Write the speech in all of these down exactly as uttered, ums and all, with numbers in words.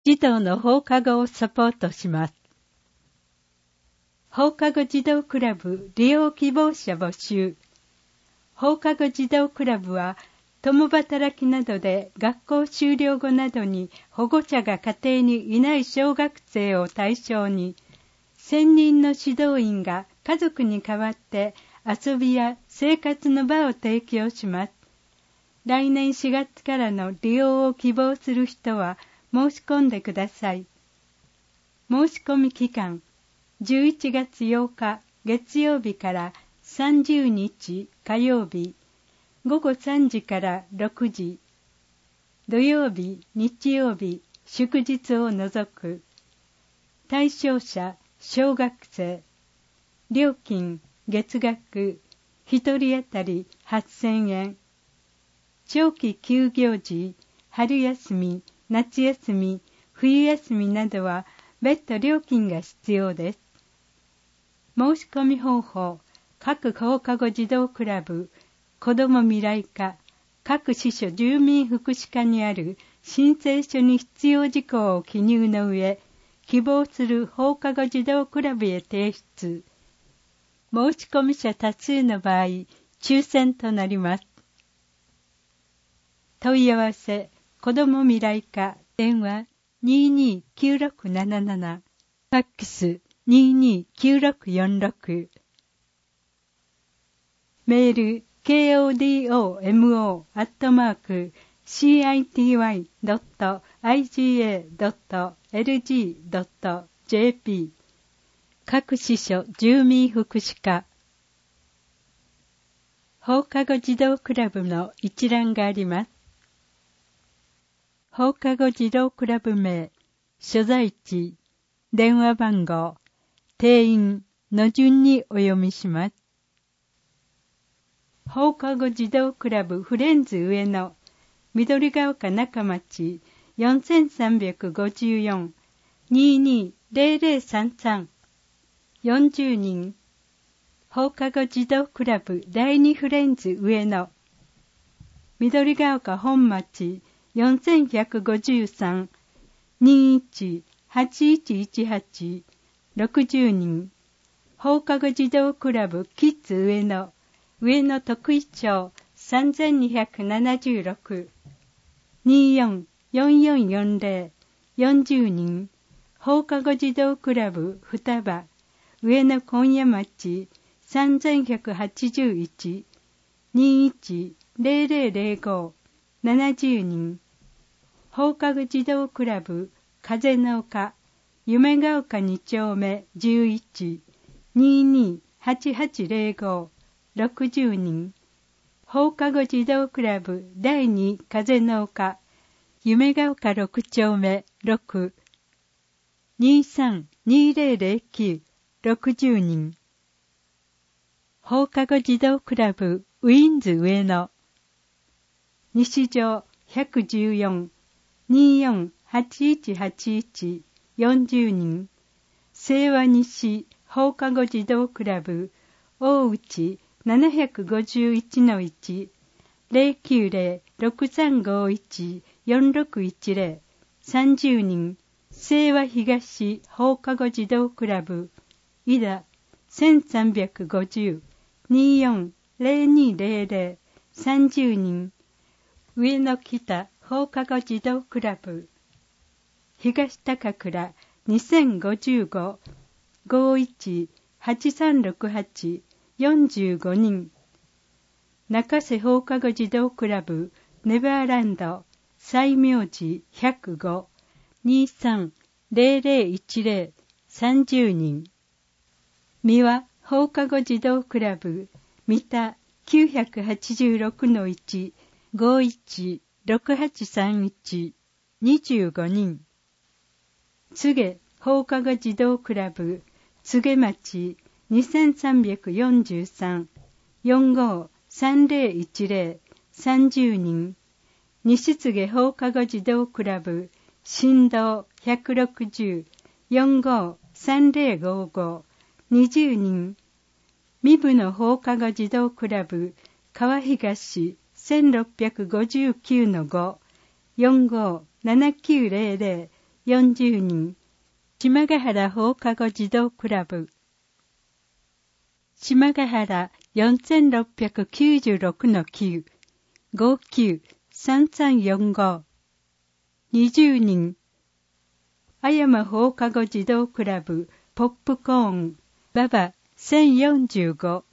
児童の放課後をサポートします。放課後児童クラブ利用希望者募集。放課後児童クラブは、共働きなどで学校終了後などに保護者が家庭にいない小学生を対象に、専任の指導員が家族に代わって遊びや生活の場を提供します。来年しがつからの利用を希望する人は申し込んでください。申し込み期間、じゅういちがつようか月曜日からさんじゅうにち火曜日、ごごさんじからろくじ、土曜日、日曜日、祝日を除く。対象者、小学生。料金、月額、一人当たりはっせんえん。長期休業時、春休み、夏休み、冬休みなどは別途料金が必要です。申し込み方法、各放課後児童クラブ、子ども未来課、各支所住民福祉課にある申請書に必要事項を記入の上、希望する放課後児童クラブへ提出。申し込み者多数の場合、抽選となります。問い合わせ、子ども未来課、電話 にーにーきゅうろくなななな、ファックス にーにーきゅうろくよんろく、メール ケーオーディーオーエムオー アットマーク シーアイティーワイ ドット アイジーエー ドット エルジー ドット ジェーピー 各支所住民福祉課。放課後児童クラブの一覧があります。放課後児童クラブ名、所在地、電話番号、定員の順にお読みします。放課後児童クラブフレンズ上野、緑ヶ丘中町よんさんごよん にーにーぜろぜろさんさん、よんじゅうにん。放課後児童クラブ第二フレンズ上野、緑ヶ丘本町よんさんごさん にーいちはちいちいちはち、ろくじゅうにん。放課後児童クラブキッズ上野、上野徳井町さんにーななろく、にーよんよんよんよんぜろ、よんじゅうにん。放課後児童クラブ双葉、上野今夜町さんぜろはちいち、にーいちぜろぜろぜろご、ななじゅうにん。放課後児童クラブ風の丘、夢が丘に丁目じゅういち、にーにーはちはちぜろご、ろくじゅうにん。放課後児童クラブ第二風の丘、夢が丘ろく丁目ろく、にーさんにーぜろぜろきゅう、ろくじゅうにん。放課後児童クラブウィンズ上野、西条ひゃくじゅうよん、にーよんはちいちはちいち、よんじゅうにん。清和西放課後児童クラブ大内ななごいちのいち、ぜろきゅうぜろろくさんごいちよんろくいちぜろ、さんじゅうにん。清和東放課後児童クラブ井田せんさんびゃくごじゅう、にーよんぜろにぜろぜろ、さんじゅうにん。上野北放課後児童クラブ東高倉にせんごじゅうご、ごいちはちさんろくはち、よんじゅうごにん。中瀬放課後児童クラブネバーランド西明寺ひゃくご、にーさんぜろぜろいちぜろ、さんじゅうにん。三輪放課後児童クラブ三田きゅうはちろくのいち、ごいちろくはちさんいち、にじゅうごにん。柘植放課後児童クラブ柘植町にせんさんびゃくよんじゅうさん、よんごさんぜろいちぜろ、さんじゅうにん。西柘植放課後児童クラブ新道ひゃくろくじゅう、よんごさんぜろごご、にじゅうにん。三部の放課後児童クラブ川東せんろっぴゃくごじゅうきゅうのご、よんごななきゅうぜろぜろ、 よんじゅうにん、島ヶ原放課後児童クラブ。島ヶ原 よんせんろっぴゃくきゅうじゅうろくのきゅう、ごきゅうさんさんよんご。にじゅうにん。葉山放課後児童クラブポップコーンババせんよんじゅうご。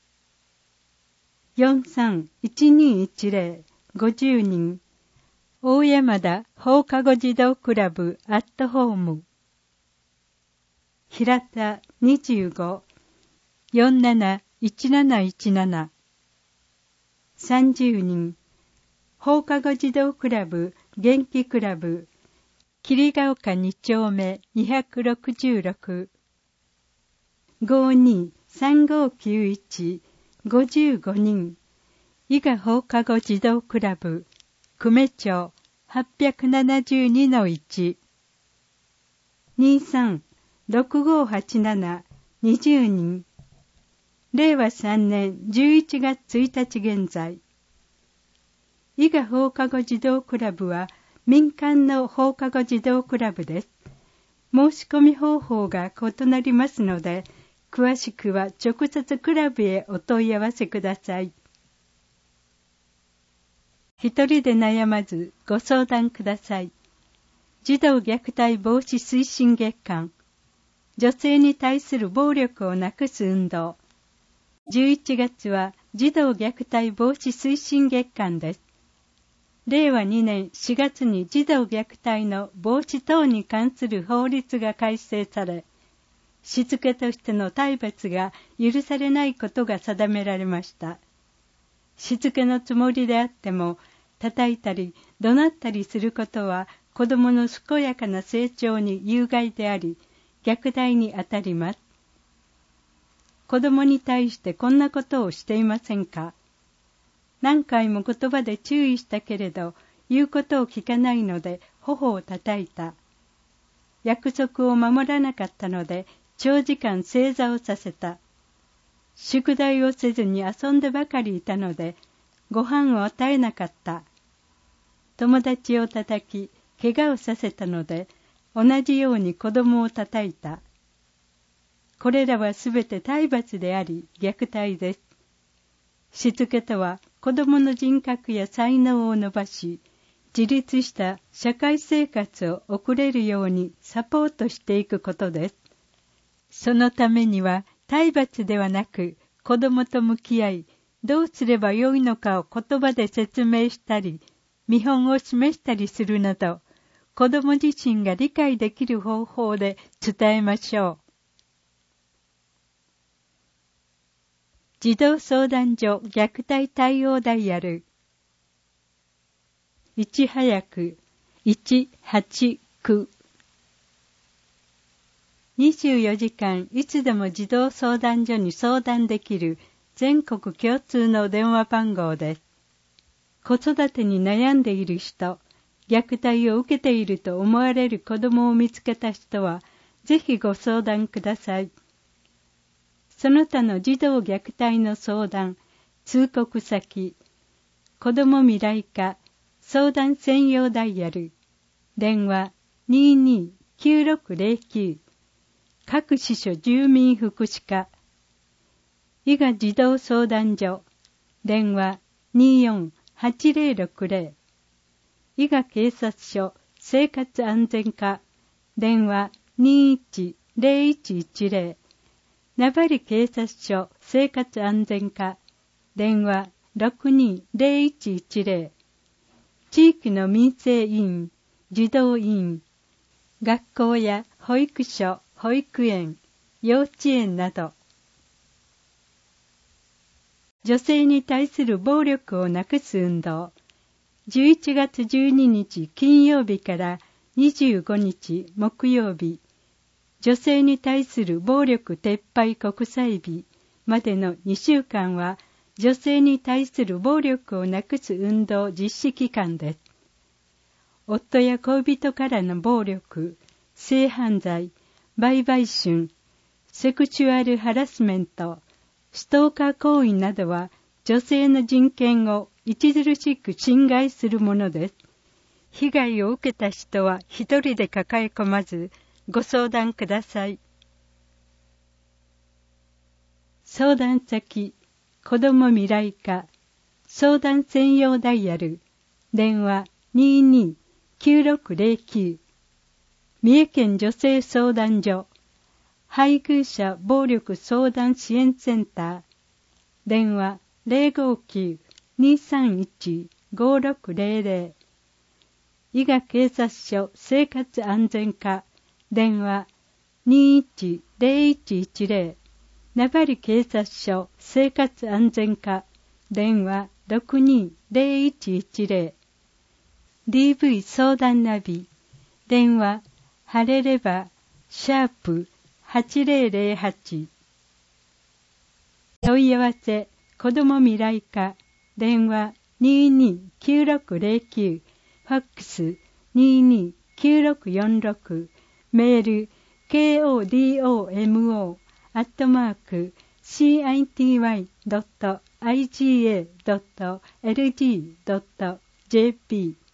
よんさんいちにいちぜろ、ごじゅうにん。大山田放課後児童クラブアットホーム。平田にじゅうご、よんなないちなないちなな。さんじゅうにん。放課後児童クラブ元気クラブ桐ヶ丘に丁目にひゃくろくじゅうろく。ごにさんごきゅういち、ごじゅうごにん。伊賀放課後児童クラブ久米町はっぴゃくななじゅうにのいち。にさんろくごはちなな、にじゅうにん。れいわさんねんじゅういちがつついたち現在。伊賀放課後児童クラブは民間の放課後児童クラブです。申し込み方法が異なりますので、詳しくは直接クラブへお問い合わせください。一人で悩まずご相談ください。児童虐待防止推進月間、女性に対する暴力をなくす運動。じゅういちがつは児童虐待防止推進月間です。れいわにねんしがつに児童虐待の防止等に関する法律が改正され、しつけとしての体罰が許されないことが定められました。しつけのつもりであっても、叩いたり怒鳴ったりすることは子供の健やかな成長に有害であり、虐待にあたります。子供に対してこんなことをしていませんか？何回も言葉で注意したけれど、言うことを聞かないので頬を叩いた。約束を守らなかったので長時間正座をさせた。宿題をせずに遊んでばかりいたので、ご飯を与えなかった。友達を叩き、怪我をさせたので、同じように子供を叩いた。これらはすべて体罰であり、虐待です。しつけとは、子供の人格や才能を伸ばし、自立した社会生活を送れるようにサポートしていくことです。そのためには、体罰ではなく、子供と向き合い、どうすればよいのかを言葉で説明したり、見本を示したりするなど、子供自身が理解できる方法で伝えましょう。児童相談所虐待対応ダイヤルいち早くいちはちきゅう。にじゅうよじかんいつでも児童相談所に相談できる全国共通の電話番号です。子育てに悩んでいる人、虐待を受けていると思われる子供を見つけた人は、ぜひご相談ください。その他の児童虐待の相談、通告先、子ども未来課相談専用ダイヤル、電話 にーにーきゅうろくぜろきゅう、各支所住民福祉課、伊賀児童相談所、電話 にーよんはちぜろろくぜろ、伊賀警察署生活安全課、電話 にーいちぜろいちいちぜろ、名張警察署生活安全課、電話 ろくにーぜろいちいちぜろ、地域の民生委員、児童委員、学校や保育所、保育園、幼稚園など、女性に対する暴力をなくす運動、じゅういちがつじゅうににち金曜日からにじゅうごにち木曜日、女性に対する暴力撤廃国際日までのにしゅうかんは、女性に対する暴力をなくす運動実施期間です。夫や恋人からの暴力、性犯罪、売買春、セクシュアルハラスメント、ストーカー行為などは女性の人権を著しく侵害するものです。 被害を受けた人は一人で抱え込まず、ご相談ください。相談先、子ども未来課、相談専用ダイヤル、電話 にーにーきゅうろくゼロきゅう、三重県女性相談所、配偶者暴力相談支援センター、電話 ゼロごきゅう にーさんいち ごろくゼロゼロ、伊賀警察署生活安全課、電話 にーいちゼロいちいちゼロ、名張警察署生活安全課、電話 ろくにーゼロいちいちゼロ、ディーブイ 相談ナビ、電話晴れればシャープはちゼロゼロはち、問い合わせ子ども未来課、電話 にーにーきゅうろくゼロきゅう、ファックス にーにーきゅうろくよんろく、メール ケーオーディーオーエムオー アットマーク シーアイティーワイ ドット アイジーエー ドット エルジー ドット ジェーピー